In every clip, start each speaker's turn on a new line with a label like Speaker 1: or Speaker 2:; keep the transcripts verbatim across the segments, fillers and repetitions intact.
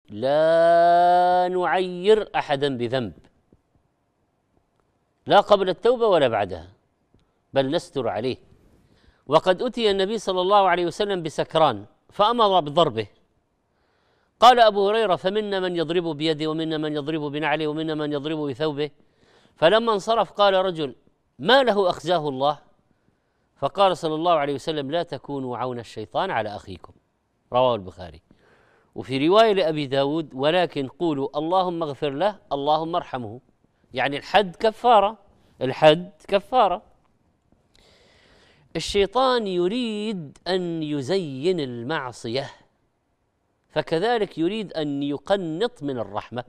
Speaker 1: لا نعير أحدا بذنب، لا قبل التوبة ولا بعدها، بل نستر عليه. وقد أتي النبي صلى الله عليه وسلم بسكران فأمر بضربه، قال أبو هريرة: فمنا من يضرب بيده، ومنا من يضرب بنعله، ومنا من يضرب بثوبه. فلما انصرف قال رجل: ما له أخزاه الله؟ فقال صلى الله عليه وسلم: لا تكونوا عون الشيطان على أخيكم. رواه البخاري. وفي رواية لأبي داود: ولكن قولوا اللهم اغفر له، اللهم ارحمه. يعني الحد كفارة، الحد كفارة. الشيطان يريد أن يزين المعصية، فكذلك يريد أن يقنط من الرحمة.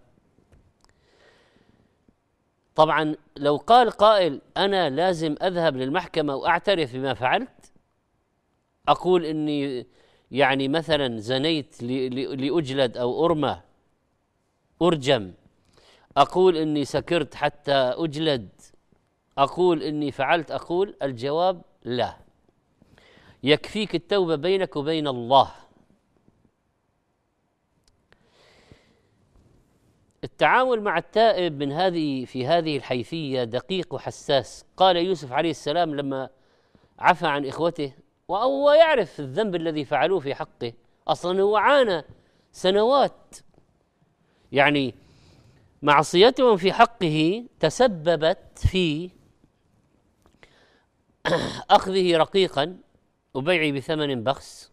Speaker 1: طبعا لو قال قائل: أنا لازم أذهب للمحكمة وأعترف بما فعلت، أقول إني يعني مثلا زنيت لأجلد أو أرمى أرجم، أقول إني سكرت حتى أجلد، أقول إني فعلت، أقول الجواب لا، يكفيك التوبة بينك وبين الله. التعامل مع التائب من هذه في هذه الحيثية دقيق وحساس. قال يوسف عليه السلام لما عفى عن إخوته وهو يعرف الذنب الذي فعلوه في حقه، أصلا هو عانى سنوات، يعني معصيتهم في حقه تسببت في أخذه رقيقا وبيعه بثمن بخس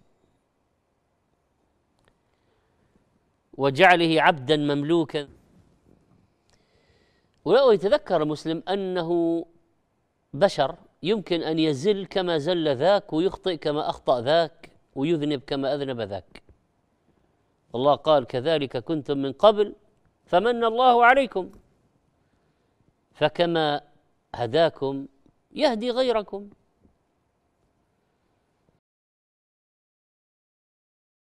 Speaker 1: وجعله عبدا مملوكا. ولو يتذكر المسلم أنه بشر، يمكن أن يزل كما زل ذاك، ويخطئ كما أخطأ ذاك، ويذنب كما أذنب ذاك. الله قال: كذلك كنتم من قبل فمن الله عليكم، فكما هداكم يهدي غيركم.